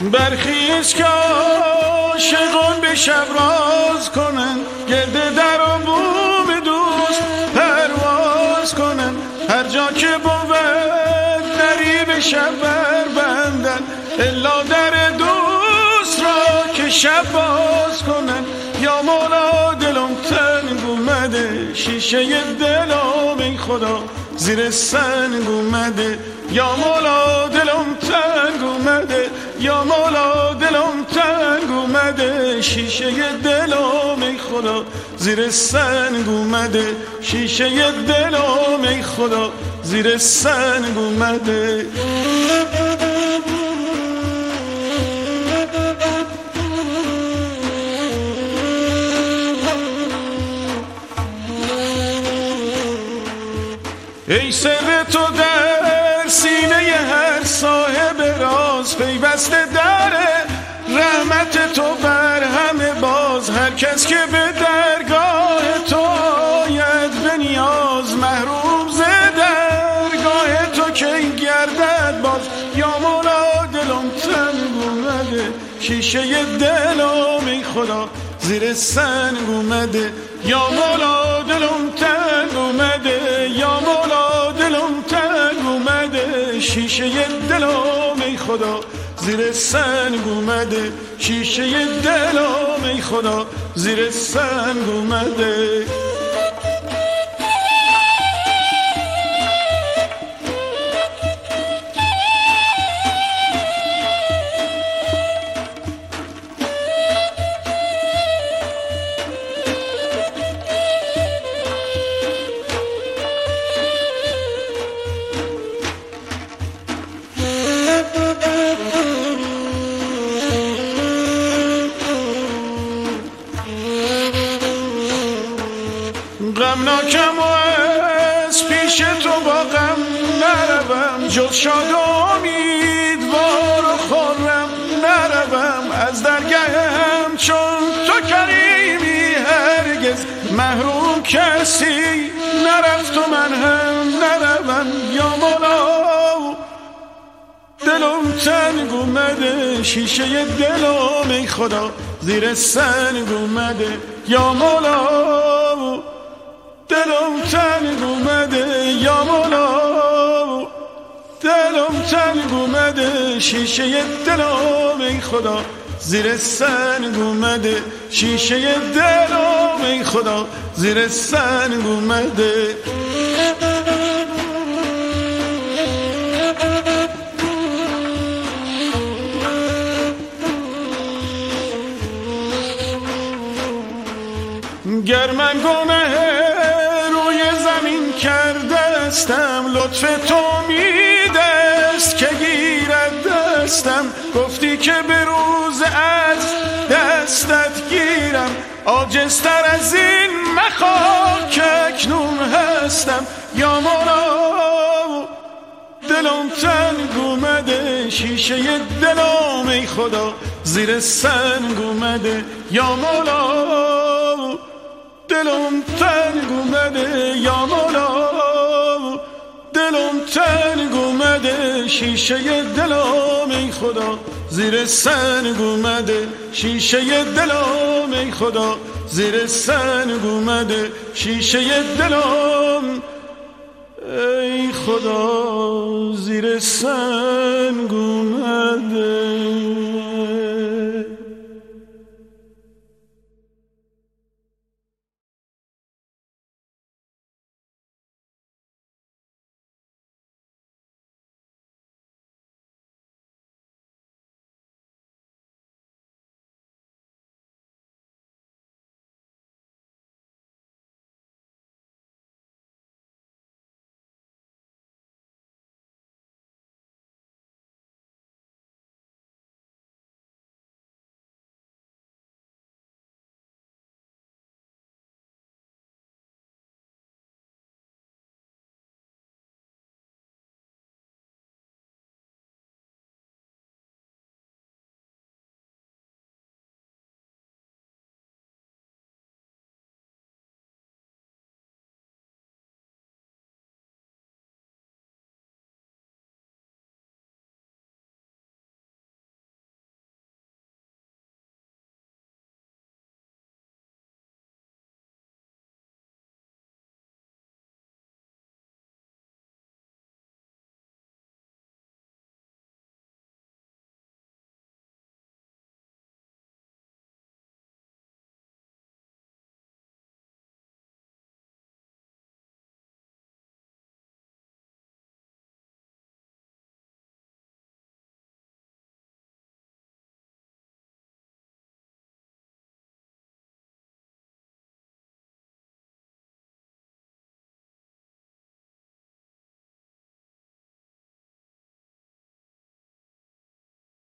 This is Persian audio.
برخیز که عاشقان به شب راز کنن، گرد در و بوم دوست پرواز کنن. هر جا که بود دری به شب بربندن، الا در دوست را که شب باز کنن. یا مولا دلم تنگ اومده، شیشه دلم ای خدا زیر سنگ اومده. یا مولا دلم تنگ اومده، یا مولا دلم تنگ اومده. شیشه دلم ای خدا زیر سنگ اومده، شیشه دلم ای خدا زیر سنگ اومده. ای سر تو در سینه هر صاحب راز، پیوسته در رحمت تو بر همه باز. هر کس که به درگاه تو آید به نیاز، محروم ز درگاه تو کی گردد باز. یا مولا دلم تنگ اومده، شیشه دلم ای خدا زیر سنگ اومده. یا مولا دلم تنگ اومده، یا مولا دلم تنگ اومده. شیشه دلم ای خدا زیر سنگ اومده، شیشه دلم ای خدا زیر سنگ اومده. غمناکم و از پیش تو با غم نروم، جز شاد و امیدوار و خرم نروم. از درگهم چون تو کریمی هرگز محروم کسی نرفت و من هم نروم. یا مولا دلم تنگ اومده، شیشه دلم ای خدا زیر سنگ اومده. یا مولا دلم تنگ اومده، یا مولا دلم تنگ اومده. شیشه دلم ای خدا زیر سنگ اومده، شیشه دلم ای خدا زیر سنگ اومده. گر من گناه روی زمین کرده استم، لطف تو میدست که گیرد دستم. گفتی که به روز از دستت گیرم، عاجزتر از این مخواه که اکنون هستم. یا مولا دلم تنگ اومده، شیشه دلم ای خدا زیر سنگ اومده. یا مولا دلم تنگ اومده، یا مولا دلم تنگ اومده. شیشه دلم ای خدا زیر سنگ اومده، شیشه دلم ای خدا زیر سنگ اومده. شیشه دلم ای خدا زیر سنگ اومده.